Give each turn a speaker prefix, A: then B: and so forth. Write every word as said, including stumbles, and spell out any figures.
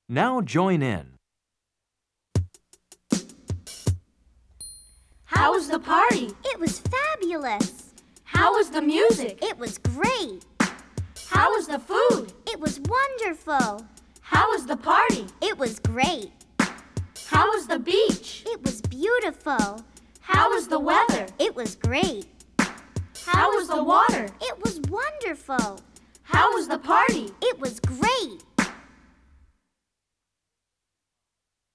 A: Now join in.
B: How was the party?
C: It was fabulous.
B: How was the music?
C: It was great.
B: How was the food?
C: It was wonderful.
B: How was the party?
C: It was great.
B: How was the beach?
C: It was beautiful.
B: How was the weather?
C: It was great.
B: How was the water?
C: It was wonderful.
B: How was the party?
C: It was great.